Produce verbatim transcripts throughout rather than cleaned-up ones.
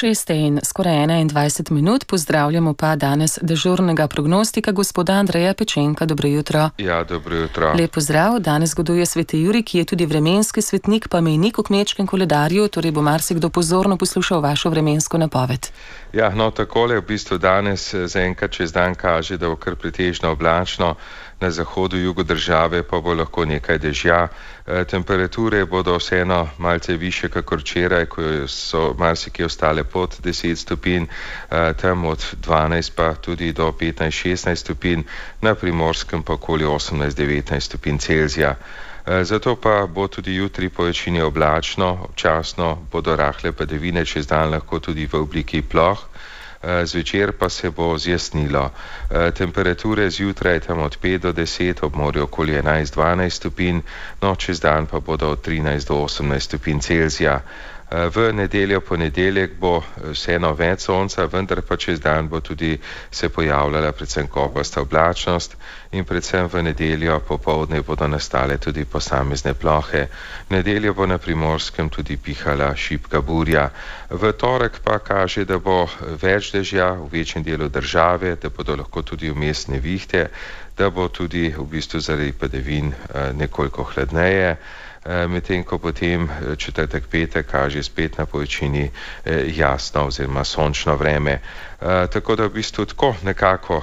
šeste in skoraj enaindvajset minut, pozdravljamo pa danes dežurnega prognostika gospoda Andreja Pečenka. Dobro jutro. Ja, dobro jutro. Lep pozdrav. Danes goduje sveti Jurij, ki je tudi vremenski svetnik, pa mejnik v kmečkem koledarju, torej bo marsikdo pozorno poslušal vašo vremensko napoved. Ja, no takole v bistvu danes zaenkrat čez dan kaže, da bo kar pretežno oblačno. Na zahodu, jugu države pa bo lahko nekaj dežja. E, temperature bodo vseeno malce više kakor včeraj, ko so marsikje ostale pod deset stopinj, e, tam od dvanajst pa tudi do petnajst šestnajst stopinj, na Primorskem pa okoli osemnajst devetnajst stopinj Celzija. E, zato pa bo tudi jutri po večini oblačno, občasno bodo rahle padavine, čez dan lahko tudi v obliki ploh. Zvečer pa se bo zjasnilo. Temperature zjutraj tam od pet do deset, ob morju okoli enajst dvanajst stopinj, no čez dan pa bodo od trinajst do osemnajst stopinj Celzija. V nedeljo, ponedeljek bo vseeno več sonca, vendar pa čez dan bo tudi se pojavljala predvsem kopasta oblačnost in predvsem v nedeljo popoldne bodo nastale tudi posamezne plohe. V nedeljo bo na Primorskem tudi pihala šibka burja. V torek pa kaže, da bo več dežja v večjem delu države, da bodo lahko tudi vmes nevihte, da bo tudi v bistvu zaradi padavin nekoliko hladneje. Medtem ko potem četrtek petek kaže spet na povečini jasno oziroma sončno vreme. Tako da v bistvu tako nekako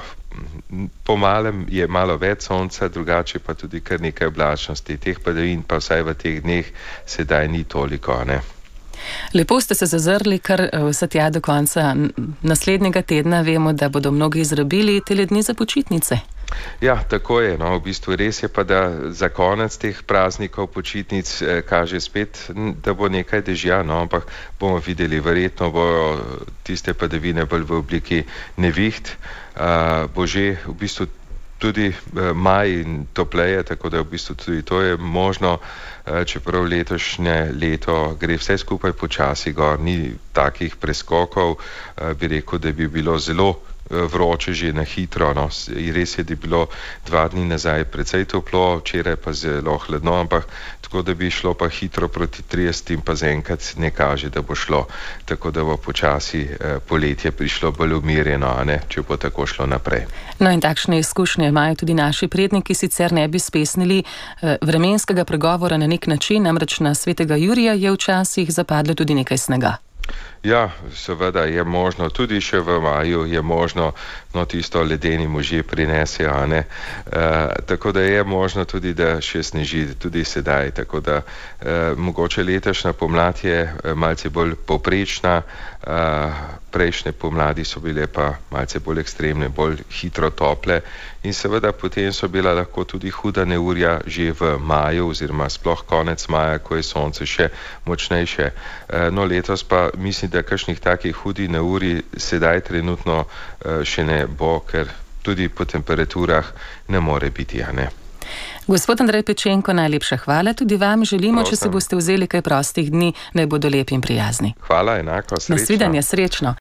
po malem je malo več sonca, drugače pa tudi kar nekaj oblačnosti. Teh padavin pa vsaj v teh dneh sedaj ni toliko, ne? Lepo ste se zazrli kar vse tja do konca naslednjega tedna. Vemo, da bodo mnogi izrabili te dni za počitnice. Ja, tako je. No, v bistvu res je pa, da za konec teh praznikov počitnic eh, kaže spet, da bo nekaj dežja, no, ampak bomo videli, verjetno bojo tiste padavine bolj v obliki neviht, uh, bo že v bistvu tudi uh, maj in topleje, tako da v bistvu tudi to je možno, uh, čeprav letošnje leto gre vse skupaj počasi gor, ni takih preskokov, uh, bi rekel, da bi bilo zelo vroče že na hitro, no. Res je, da je bilo dva dni nazaj precej toplo, včeraj pa zelo hladno, ampak tako da bi šlo pa hitro proti tridesetim, pa zaenkrat ne kaže, da bo šlo, tako da bo počasi eh, poletje prišlo bolj umirjeno, a ne, če bo tako šlo naprej. No in takšne izkušnje imajo tudi naši predniki, sicer ne bi spesnili eh, vremenskega pregovora na nek način, namreč na svetega Jurija je včasih zapadlo tudi nekaj snega. Ja, seveda je možno, tudi še v maju je možno, no tisto ledeni možje prinesejo, a ne. E, tako da je možno tudi, da še sneži tudi sedaj, tako da e, mogoče letošnja pomlad je malce bolj povprečna, e, prejšnje pomladi so bile pa malce bolj ekstremne, bolj hitro tople in seveda potem so bila lahko tudi huda neurja že v maju oziroma sploh konec maja, ko je sonce še močnejše. E, no letos pa mislim, da kakšnih takih hudih neurij sedaj trenutno uh, še ne bo, ker tudi po temperaturah ne more biti, a ne. Gospod Andrej Pečenko, najlepša hvala. Tudi vam želimo, Prosim. Če se boste vzeli kaj prostih dni, naj bodo lepi in prijazni. Hvala, enako, srečno. Nasvidenje, srečno.